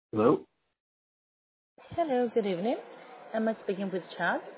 Hello? Hello, good evening. Am I speaking with Chad?